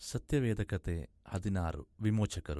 ಸತ್ಯವೇದ ಕತೆ 16 ವಿಮೋಚಕರು.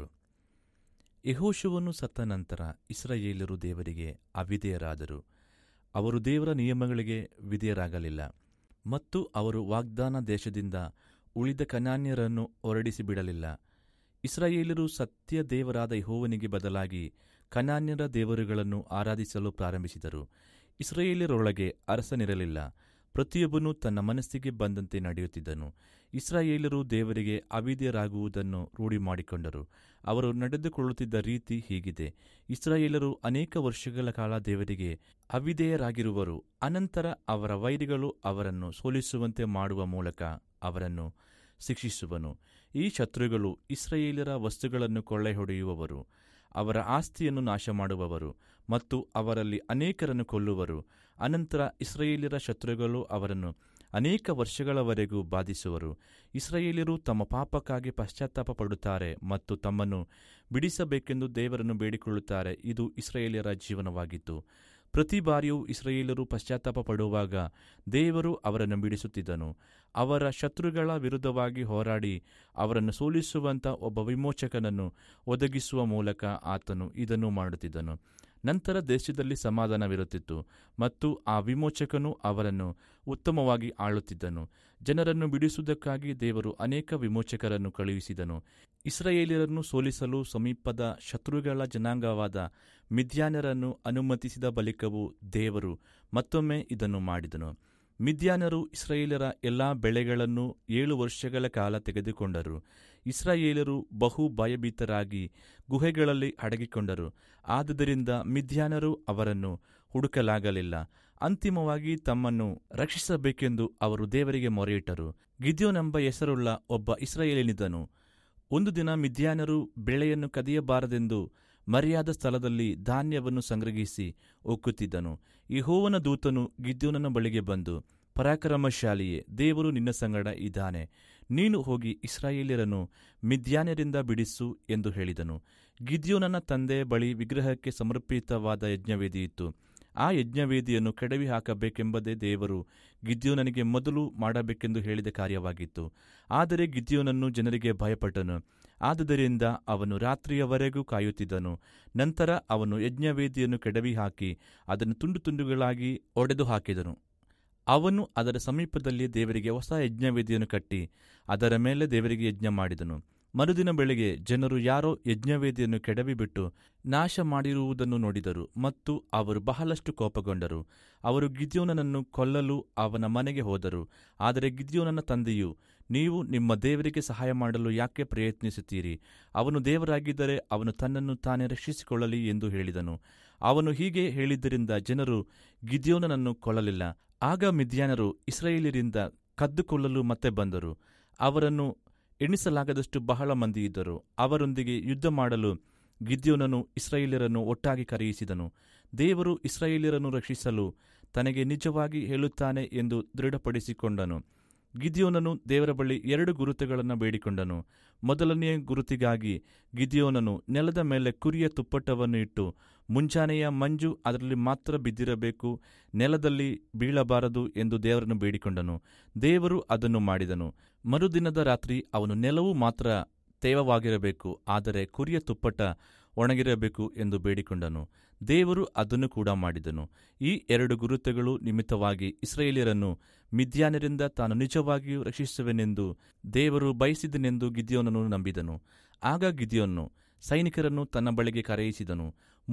ಯೆಹೋಶುವನು ಸತ್ತ ನಂತರ ಇಸ್ರಾಯೇಲ್ಯರು ದೇವರಿಗೆ ಅವಿಧೇಯರಾದರು. ಅವರು ದೇವರ ನಿಯಮಗಳಿಗೆ ವಿಧೇಯರಾಗಲಿಲ್ಲ ಮತ್ತು ಅವರು ವಾಗ್ದಾನ ದೇಶದಿಂದ ಉಳಿದ ಕನಾನ್ಯರನ್ನು ಹೊರಡಿಸಿಬಿಡಲಿಲ್ಲ. ಇಸ್ರಾಯೇಲ್ಯರು ಸತ್ಯ ದೇವರಾದ ಯೆಹೋವನಿಗೆ ಬದಲಾಗಿ ಕನಾನ್ಯರ ದೇವರುಗಳನ್ನು ಆರಾಧಿಸಲು ಪ್ರಾರಂಭಿಸಿದರು. ಇಸ್ರಾಯೇಲ್ಯರೊಳಗೆ ಅರಸನಿರಲಿಲ್ಲ. ಪ್ರತಿಯೊಬ್ಬನೂ ತನ್ನ ಮನಸ್ಸಿಗೆ ಬಂದಂತೆ ನಡೆಯುತ್ತಿದ್ದನು. ಇಸ್ರಾಯೇಲ್ಯರು ದೇವರಿಗೆ ಅವಿಧೇಯರಾಗುವುದನ್ನು ರೂಢಿ ಮಾಡಿಕೊಂಡರು. ಅವರು ನಡೆದುಕೊಳ್ಳುತ್ತಿದ್ದ ರೀತಿ ಹೀಗಿದೆ: ಇಸ್ರಾಯೇಲ್ಯರು ಅನೇಕ ವರ್ಷಗಳ ಕಾಲ ದೇವರಿಗೆ ಅವಿಧೇಯರಾಗಿರುವರು. ಅನಂತರ ಅವರ ವೈರಿಗಳು ಅವರನ್ನು ಸೋಲಿಸುವಂತೆ ಮಾಡುವ ಮೂಲಕ ಅವರನ್ನು ಶಿಕ್ಷಿಸುವನು. ಈ ಶತ್ರುಗಳು ಇಸ್ರಾಯೇಲ್ಯರ ವಸ್ತುಗಳನ್ನು ಕೊಳ್ಳೆಹೊಡೆಯುವವರು, ಅವರ ಆಸ್ತಿಯನ್ನು ನಾಶಮಾಡುವವರು ಮತ್ತು ಅವರಲ್ಲಿ ಅನೇಕರನ್ನು ಕೊಲ್ಲುವರು. ಅನಂತರ ಇಸ್ರಾಯೇಲ್ಯರ ಶತ್ರುಗಳು ಅವರನ್ನು ಅನೇಕ ವರ್ಷಗಳವರೆಗೂ ಬಾಧಿಸುವರು. ಇಸ್ರಾಯೇಲ್ಯರು ತಮ್ಮ ಪಾಪಕ್ಕಾಗಿ ಪಶ್ಚಾತ್ತಾಪ ಪಡುತ್ತಾರೆ ಮತ್ತು ತಮ್ಮನ್ನು ಬಿಡಿಸಬೇಕೆಂದು ದೇವರನ್ನು ಬೇಡಿಕೊಳ್ಳುತ್ತಾರೆ. ಇದು ಇಸ್ರಾಯೇಲ್ಯರ ಜೀವನವಾಗಿತ್ತು. ಪ್ರತಿ ಬಾರಿಯೂ ಇಸ್ರಾಯೇಲ್ಯರು ಪಶ್ಚಾತ್ತಾಪ ಪಡುವಾಗ ದೇವರು ಅವರನ್ನು ಬಿಡಿಸುತ್ತಿದ್ದನು. ಅವರ ಶತ್ರುಗಳ ವಿರುದ್ಧವಾಗಿ ಹೋರಾಡಿ ಅವರನ್ನು ಸೋಲಿಸುವಂಥ ಒಬ್ಬ ವಿಮೋಚಕನನ್ನು ಒದಗಿಸುವ ಮೂಲಕ ಆತನು ಇದನ್ನು ಮಾಡುತ್ತಿದ್ದನು. ನಂತರ ದೇಶದಲ್ಲಿ ಸಮಾಧಾನವಿರುತ್ತಿತ್ತು ಮತ್ತು ಆ ವಿಮೋಚಕನು ಅವರನ್ನು ಉತ್ತಮವಾಗಿ ಆಳುತ್ತಿದ್ದನು. ಜನರನ್ನು ಬಿಡಿಸುವುದಕ್ಕಾಗಿ ದೇವರು ಅನೇಕ ವಿಮೋಚಕರನ್ನು ಕಳುಹಿಸಿದನು. ಇಸ್ರಾಯೇಲ್ಯರನ್ನು ಸೋಲಿಸಲು ಸಮೀಪದ ಶತ್ರುಗಳ ಜನಾಂಗವಾದ ಮಿದ್ಯಾನ್ಯರನ್ನು ಅನುಮತಿಸಿದ ಬಳಿಕವೂ ದೇವರು ಮತ್ತೊಮ್ಮೆ ಇದನ್ನು ಮಾಡಿದನು. ಮಿದ್ಯಾನ್ಯರು ಇಸ್ರಾಯೇಲ್ಯರ ಎಲ್ಲಾ ಬೆಳೆಗಳನ್ನು 7 ವರ್ಷಗಳ ಕಾಲ ತೆಗೆದುಕೊಂಡರು. ಇಸ್ರಾಯೇಲ್ಯರು ಬಹು ಭಯಭೀತರಾಗಿ ಗುಹೆಗಳಲ್ಲಿ ಅಡಗಿಕೊಂಡರು. ಆದುದರಿಂದ ಮಿದ್ಯಾನ್ಯರು ಅವರನ್ನು ಹುಡುಕಲಾಗಲಿಲ್ಲ. ಅಂತಿಮವಾಗಿ ತಮ್ಮನ್ನು ರಕ್ಷಿಸಬೇಕೆಂದು ಅವರು ದೇವರಿಗೆ ಮೊರೆಯಿಟ್ಟರು. ಗಿದ್ಯೋನೆಂಬ ಹೆಸರುಳ್ಳ ಒಬ್ಬ ಇಸ್ರಾಯೇಲ್ಯನಿದ್ದನು. ಒಂದು ದಿನ ಮಿದ್ಯಾನ್ಯರು ಬೆಳೆಯನ್ನು ಕದಿಯಬಾರದೆಂದು ಮರೆಯಾದ ಸ್ಥಳದಲ್ಲಿ ಧಾನ್ಯವನ್ನು ಸಂಗ್ರಹಿಸಿ ಒಕ್ಕುತ್ತಿದ್ದನು. ಯೆಹೋವನ ದೂತನು ಗಿದ್ಯೋನನ ಬಳಿಗೆ ಬಂದು, ಪರಾಕ್ರಮಶಾಲಿಯೇ, ದೇವರು ನಿನ್ನ ಸಂಗಡ ಇದ್ದಾನೆ. ನೀನು ಹೋಗಿ ಇಸ್ರಾಯೇಲ್ಯರನ್ನು ಮಿದ್ಯಾನ್ಯರಿಂದ ಬಿಡಿಸು ಎಂದು ಹೇಳಿದನು. ಗಿದ್ಯೋನನ ತಂದೆಯ ಬಳಿ ವಿಗ್ರಹಕ್ಕೆ ಸಮರ್ಪಿತವಾದ ಯಜ್ಞವೇದಿಯಿತ್ತು. ಆ ಯಜ್ಞವೇದಿಯನ್ನು ಕೆಡವಿ ಹಾಕಬೇಕೆಂಬುದೇ ದೇವರು ಗಿದ್ಯೋನನಿಗೆ ಮೊದಲು ಮಾಡಬೇಕೆಂದು ಹೇಳಿದ ಕಾರ್ಯವಾಗಿತ್ತು. ಆದರೆ ಗಿದ್ಯೋನನು ಜನರಿಗೆ ಭಯಪಟ್ಟನು. ಆದುದರಿಂದ ಅವನು ರಾತ್ರಿಯವರೆಗೂ ಕಾಯುತ್ತಿದ್ದನು. ನಂತರ ಅವನು ಯಜ್ಞವೇದಿಯನ್ನು ಕೆಡವಿ ಹಾಕಿ ಅದನ್ನು ತುಂಡು ತುಂಡುಗಳಾಗಿ ಒಡೆದು ಹಾಕಿದನು. ಅವನು ಅದರ ಸಮೀಪದಲ್ಲಿ ದೇವರಿಗೆ ಹೊಸ ಯಜ್ಞವೇದಿಯನ್ನು ಕಟ್ಟಿ ಅದರ ಮೇಲೆ ದೇವರಿಗೆ ಯಜ್ಞ ಮಾಡಿದನು. ಮರುದಿನ ಬೆಳಿಗ್ಗೆ ಜನರು ಯಾರೋ ಯಜ್ಞವೇದಿಯನ್ನು ಕೆಡವಿಬಿಟ್ಟು ನಾಶ ಮಾಡಿರುವುದನ್ನು ನೋಡಿದರು ಮತ್ತು ಅವರು ಬಹಳಷ್ಟು ಕೋಪಗೊಂಡರು. ಅವರು ಗಿದ್ಯೋನನನ್ನು ಕೊಲ್ಲಲು ಅವನ ಮನೆಗೆ ಹೋದರು. ಆದರೆ ಗಿದ್ಯೋನನ ತಂದೆಯು, ನೀವು ನಿಮ್ಮ ದೇವರಿಗೆ ಸಹಾಯ ಮಾಡಲು ಯಾಕೆ ಪ್ರಯತ್ನಿಸುತ್ತೀರಿ? ಅವನು ದೇವರಾಗಿದ್ದರೆ ಅವನು ತನ್ನನ್ನು ತಾನೇ ರಕ್ಷಿಸಿಕೊಳ್ಳಲಿ ಎಂದು ಹೇಳಿದನು. ಅವನು ಹೀಗೆ ಹೇಳಿದ್ದರಿಂದ ಜನರು ಗಿದ್ಯೋನನನ್ನು ಕೊಲ್ಲಲಿಲ್ಲ. ಆಗ ಮಿದ್ಯಾನ್ಯರು ಇಸ್ರಾಯೇಲ್ಯರಿಂದ ಕದ್ದುಕೊಳ್ಳಲು ಮತ್ತೆ ಬಂದರು. ಅವರನ್ನು ಎಣಿಸಲಾಗದಷ್ಟು ಬಹಳ ಮಂದಿಯಿದ್ದರು. ಅವರೊಂದಿಗೆ ಯುದ್ಧ ಮಾಡಲು ಗಿದ್ಯೋನನು ಇಸ್ರಾಯೇಲ್ಯರನ್ನು ಒಟ್ಟಾಗಿ ಕರೆಯಿಸಿದನು. ದೇವರು ಇಸ್ರಾಯೇಲ್ಯರನ್ನು ರಕ್ಷಿಸಲು ತನಗೆ ನಿಜವಾಗಿ ಹೇಳುತ್ತಾನೆ ಎಂದು ದೃಢಪಡಿಸಿಕೊಂಡನು. ಗಿದ್ಯೋನನು ದೇವರ ಬಳಿ 2 ಗುರುತುಗಳನ್ನು ಬೇಡಿಕೊಂಡನು. ಮೊದಲನೆಯ ಗುರುತಿಗಾಗಿ ಗಿದ್ಯೋನನು ನೆಲದ ಮೇಲೆ ಕುರಿಯ ತುಪ್ಪಟವನ್ನು ಇಟ್ಟು, ಮುಂಜಾನೆಯ ಮಂಜು ಅದರಲ್ಲಿ ಮಾತ್ರ ಬಿದ್ದಿರಬೇಕು, ನೆಲದಲ್ಲಿ ಬೀಳಬಾರದು ಎಂದು ದೇವರನ್ನು ಬೇಡಿಕೊಂಡನು. ದೇವರು ಅದನ್ನು ಮಾಡಿದನು. ಮರುದಿನದ ರಾತ್ರಿ ಅವನು ನೆಲವು ಮಾತ್ರ ತೇವವಾಗಿರಬೇಕು, ಆದರೆ ಕುರಿಯ ತುಪ್ಪಟ ಒಣಗಿರಬೇಕು ಎಂದು ಬೇಡಿಕೊಂಡನು. ದೇವರು ಅದನ್ನು ಕೂಡ ಮಾಡಿದನು. ಈ 2 ಗುರುತುಗಳು ನಿಮಿತ್ತವಾಗಿ ಇಸ್ರಾಯೇಲ್ಯರನ್ನು ಮಿದ್ಯಾನ್ಯರಿಂದ ತಾನು ನಿಜವಾಗಿಯೂ ರಕ್ಷಿಸುವೆನೆಂದು ದೇವರು ಬಯಸಿದನೆಂದು ಗಿದ್ಯೋನನು ನಂಬಿದನು. ಆಗ ಗಿದ್ಯೋನನು ಸೈನಿಕರನ್ನು ತನ್ನ ಬಳಿಗೆ ಕರೆಯಿಸಿದನು.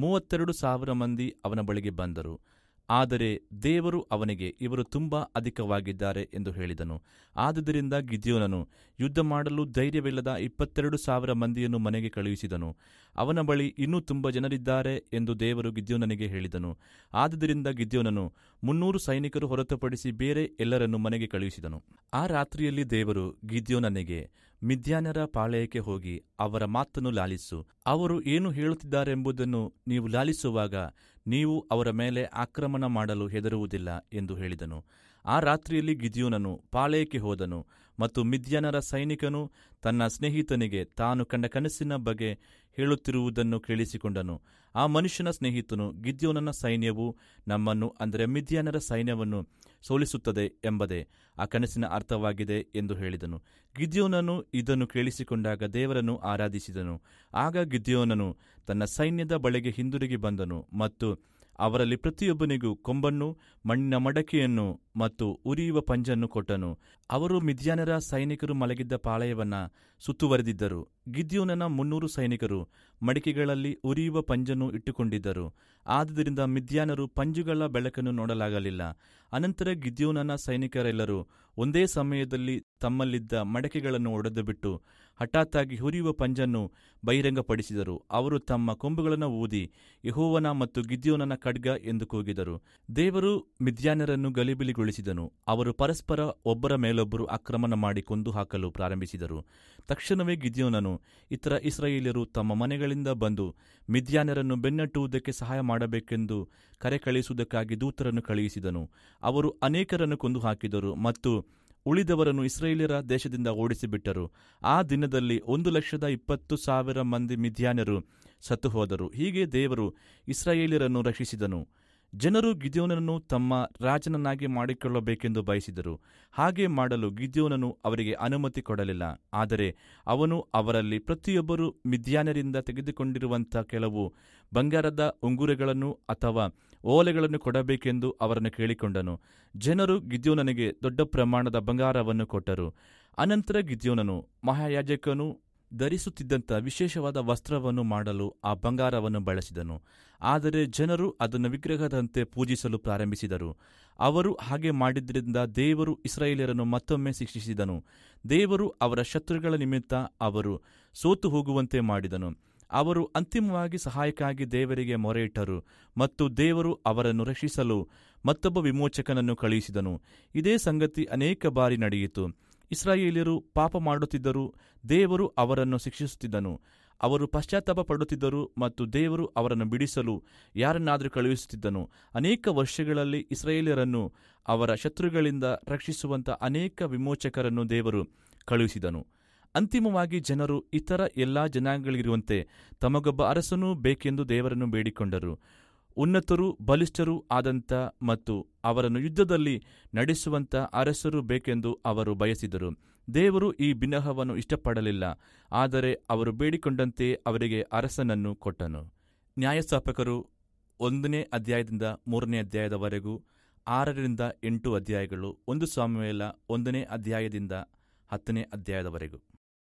32,000 ಮಂದಿ ಅವನ ಬಳಿಗೆ ಬಂದರು. ಆದರೆ ದೇವರು ಅವನಿಗೆ, ಇವರು ತುಂಬಾ ಅಧಿಕವಾಗಿದ್ದಾರೆ ಎಂದು ಹೇಳಿದನು. ಆದುದರಿಂದ ಗಿದ್ಯೋನನು ಯುದ್ಧ ಮಾಡಲು ಧೈರ್ಯವಿಲ್ಲದ 22,000 ಮಂದಿಯನ್ನು ಮನೆಗೆ ಕಳುಹಿಸಿದನು. ಅವನ ಬಳಿ ಇನ್ನೂ ತುಂಬ ಜನರಿದ್ದಾರೆ ಎಂದು ದೇವರು ಗಿದ್ಯೋನನಿಗೆ ಹೇಳಿದನು. ಆದುದರಿಂದ ಗಿದ್ಯೋನನು 300 ಸೈನಿಕರು ಹೊರತುಪಡಿಸಿ ಬೇರೆ ಎಲ್ಲರನ್ನು ಮನೆಗೆ ಕಳುಹಿಸಿದನು. ಆ ರಾತ್ರಿಯಲ್ಲಿ ದೇವರು ಗಿದ್ಯೋನನಿಗೆ, ಮಿದ್ಯಾನ್ಯರ ಪಾಳೆಯಕ್ಕೆ ಹೋಗಿ ಅವರ ಮಾತನ್ನು ಲಾಲಿಸು. ಅವರು ಏನು ಹೇಳುತ್ತಿದ್ದಾರೆಂಬುದನ್ನು ನೀವು ಲಾಲಿಸುವಾಗ ನೀವು ಅವರ ಮೇಲೆ ಆಕ್ರಮಣ ಮಾಡಲು ಹೆದರುವುದಿಲ್ಲ ಎಂದು ಹೇಳಿದನು. ಆ ರಾತ್ರಿಯಲ್ಲಿ ಗಿದ್ಯೋನನು ಪಾಳೆಯಕ್ಕೆ ಹೋದನು ಮತ್ತು ಮಿದ್ಯಾನರ ಸೈನಿಕನು ತನ್ನ ಸ್ನೇಹಿತನಿಗೆ ತಾನು ಕಂಡ ಕನಸಿನ ಬಗ್ಗೆ ಹೇಳುತ್ತಿರುವುದನ್ನು ಕೇಳಿಸಿಕೊಂಡನು. ಆ ಮನುಷ್ಯನ ಸ್ನೇಹಿತನು, ಗಿದ್ಯೋನನ ಸೈನ್ಯವು ನಮ್ಮನ್ನು, ಅಂದರೆ ಮಿದ್ಯಾನರ ಸೈನ್ಯವನ್ನು ಸೋಲಿಸುತ್ತದೆ ಎಂಬುದೇ ಆ ಕನಸಿನ ಅರ್ಥವಾಗಿದೆ ಎಂದು ಹೇಳಿದನು. ಗಿದ್ಯೋನನು ಇದನ್ನು ಕೇಳಿಸಿಕೊಂಡಾಗ ದೇವರನ್ನು ಆರಾಧಿಸಿದನು. ಆಗ ಗಿದ್ಯೋನನು ತನ್ನ ಸೈನ್ಯದ ಬಳಿಗೆ ಹಿಂದಿರುಗಿ ಬಂದನು ಮತ್ತು ಅವರಲ್ಲಿ ಪ್ರತಿಯೊಬ್ಬನಿಗೂ ಕೊಂಬನ್ನು, ಮಣ್ಣಿನ ಮಡಕೆಯನ್ನು ಮತ್ತು ಉರಿಯುವ ಪಂಜನ್ನು ಕೊಟ್ಟನು. ಅವರು ಮಿದ್ಯಾನರ ಸೈನಿಕರು ಮಲಗಿದ್ದ ಪಾಳೆಯವನ್ನ ಸುತ್ತುವರೆದಿದ್ದರು. ಗಿದ್ಯೋನನ 300 ಸೈನಿಕರು ಮಡಿಕೆಗಳಲ್ಲಿ ಉರಿಯುವ ಪಂಜನ್ನು ಇಟ್ಟುಕೊಂಡಿದ್ದರು. ಆದುದರಿಂದ ಮಿದ್ಯಾನರು ಪಂಜುಗಳ ಬೆಳಕನ್ನು ನೋಡಲಾಗಲಿಲ್ಲ. ಅನಂತರ ಗಿದ್ಯೋನನ ಸೈನಿಕರೆಲ್ಲರೂ ಒಂದೇ ಸಮಯದಲ್ಲಿ ತಮ್ಮಲ್ಲಿದ್ದ ಮಡಕೆಗಳನ್ನು ಒಡೆದುಬಿಟ್ಟು ಹಠಾತ್ತಾಗಿ ಉರಿಯುವ ಪಂಜನ್ನು ಬಹಿರಂಗಪಡಿಸಿದರು. ಅವರು ತಮ್ಮ ಕೊಂಬುಗಳನ್ನು ಊದಿ, ಯೆಹೋವನ ಮತ್ತು ಗಿದ್ಯೋನನ ಖಡ್ಗ ಎಂದು ಕೂಗಿದರು. ದೇವರು ಮಿದ್ಯಾನರನ್ನು ಗಲಿಬಿಲಿಗೊಳಿಸಿದನು. ಅವರು ಪರಸ್ಪರ ಒಬ್ಬರ ಮೇಲೊಬ್ಬರು ಆಕ್ರಮಣ ಮಾಡಿ ಕೊಂದು ಹಾಕಲು ಪ್ರಾರಂಭಿಸಿದರು. ತಕ್ಷಣವೇ ಗಿದ್ಯೋನನು ಇತರ ಇಸ್ರಾಯೇಲ್ಯರು ತಮ್ಮ ಮನೆಗಳಿಂದ ಬಂದು ಮಿದ್ಯಾನರನ್ನು ಬೆನ್ನಟ್ಟುವುದಕ್ಕೆ ಸಹಾಯ ಮಾಡಬೇಕೆಂದು ಕರೆ ಕಳುಹಿಸುವುದಕ್ಕಾಗಿ ದೂತರನ್ನು ಕಳುಹಿಸಿದನು. ಅವರು ಅನೇಕರನ್ನು ಕೊಂದು ಹಾಕಿದರು ಮತ್ತು ಉಳಿದವರನ್ನು ಇಸ್ರಾಯೇಲ್ಯರ ದೇಶದಿಂದ ಓಡಿಸಿಬಿಟ್ಟರು. ಆ ದಿನದಲ್ಲಿ 1,20,000 ಮಂದಿ ಮಿದ್ಯಾನರು ಸತ್ತು ಹೋದರು. ಹೀಗೆ ದೇವರು ಇಸ್ರಾಯೇಲ್ಯರನ್ನು ರಕ್ಷಿಸಿದನು. ಜನರು ಗಿದ್ಯೋನನನ್ನು ತಮ್ಮ ರಾಜನನ್ನಾಗಿ ಮಾಡಿಕೊಳ್ಳಬೇಕೆಂದು ಬಯಸಿದರು. ಹಾಗೆ ಮಾಡಲು ಗಿದ್ಯೋನನು ಅವರಿಗೆ ಅನುಮತಿ ಕೊಡಲಿಲ್ಲ. ಆದರೆ ಅವನು ಅವರಲ್ಲಿ ಪ್ರತಿಯೊಬ್ಬರು ಮಿದ್ಯಾನರಿಂದ ತೆಗೆದುಕೊಂಡಿರುವಂಥ ಕೆಲವು ಬಂಗಾರದ ಉಂಗುರಗಳನ್ನು ಅಥವಾ ಓಲೆಗಳನ್ನು ಕೊಡಬೇಕೆಂದು ಅವರನ್ನು ಕೇಳಿಕೊಂಡನು. ಜನರು ಗಿದ್ಯೋನನಿಗೆ ದೊಡ್ಡ ಪ್ರಮಾಣದ ಬಂಗಾರವನ್ನು ಕೊಟ್ಟರು. ಅನಂತರ ಗಿದ್ಯೋನನು ಮಹಾಯಾಜಕನು ಧರಿಸುತ್ತಿದ್ದಂಥ ವಿಶೇಷವಾದ ವಸ್ತ್ರವನ್ನು ಮಾಡಲು ಆ ಬಂಗಾರವನ್ನು ಬಳಸಿದನು. ಆದರೆ ಜನರು ಅದನ್ನು ವಿಗ್ರಹದಂತೆ ಪೂಜಿಸಲು ಪ್ರಾರಂಭಿಸಿದರು. ಅವರು ಹಾಗೆ ಮಾಡಿದ್ರಿಂದ ದೇವರು ಇಸ್ರಾಯೇಲ್ಯರನ್ನು ಮತ್ತೊಮ್ಮೆ ಶಿಕ್ಷಿಸಿದನು. ದೇವರು ಅವರ ಶತ್ರುಗಳ ನಿಮಿತ್ತ ಅವರು ಸೋತು ಹೋಗುವಂತೆ ಮಾಡಿದನು. ಅವರು ಅಂತಿಮವಾಗಿ ಸಹಾಯಕ್ಕಾಗಿ ದೇವರಿಗೆ ಮೊರೆಯಿಟ್ಟರು ಮತ್ತು ದೇವರು ಅವರನ್ನು ರಕ್ಷಿಸಲು ಮತ್ತೊಬ್ಬ ವಿಮೋಚಕನನ್ನು ಕಳುಹಿಸಿದನು. ಇದೇ ಸಂಗತಿ ಅನೇಕ ಬಾರಿ ನಡೆಯಿತು. ಇಸ್ರಾಯೇಲ್ಯರು ಪಾಪ ಮಾಡುತ್ತಿದ್ದರೂ ದೇವರು ಅವರನ್ನು ಶಿಕ್ಷಿಸುತ್ತಿದ್ದನು. ಅವರು ಪಶ್ಚಾತ್ತಾಪ ಪಡುತ್ತಿದ್ದರು ಮತ್ತು ದೇವರು ಅವರನ್ನು ಬಿಡಿಸಲು ಯಾರನ್ನಾದರೂ ಕಳುಹಿಸುತ್ತಿದ್ದನು. ಅನೇಕ ವರ್ಷಗಳಲ್ಲಿ ಇಸ್ರಾಯೇಲ್ಯರನ್ನು ಅವರ ಶತ್ರುಗಳಿಂದ ರಕ್ಷಿಸುವಂಥ ಅನೇಕ ವಿಮೋಚಕರನ್ನು ದೇವರು ಕಳುಹಿಸಿದನು. ಅಂತಿಮವಾಗಿ ಜನರು ಇತರ ಎಲ್ಲಾ ಜನಾಂಗಗಳಿರುವಂತೆ ತಮಗೊಬ್ಬ ಅರಸನೂ ಬೇಕೆಂದು ದೇವರನ್ನು ಬೇಡಿಕೊಂಡರು. ಉನ್ನತರೂ ಬಲಿಷ್ಠರೂ ಆದಂಥ ಮತ್ತು ಅವರನ್ನು ಯುದ್ಧದಲ್ಲಿ ನಡೆಸುವಂಥ ಅರಸರು ಬೇಕೆಂದು ಅವರು ಬಯಸಿದರು. ದೇವರು ಈ ಬಿನ್ನಹವನ್ನು ಇಷ್ಟಪಡಲಿಲ್ಲ. ಆದರೆ ಅವರು ಬೇಡಿಕೊಂಡಂತೆಯೇ ಅವರಿಗೆ ಅರಸನನ್ನು ಕೊಟ್ಟನು. ನ್ಯಾಯಸ್ಥಾಪಕರು 1ನೇ ಅಧ್ಯಾಯದಿಂದ 3ನೇ ಅಧ್ಯಾಯದವರೆಗೂ, 6ರಿಂದ 8 ಅಧ್ಯಾಯಗಳು, 1 ಸಾಮುವೇಲ 1ನೇ ಅಧ್ಯಾಯದಿಂದ 10ನೇ ಅಧ್ಯಾಯದವರೆಗೂ.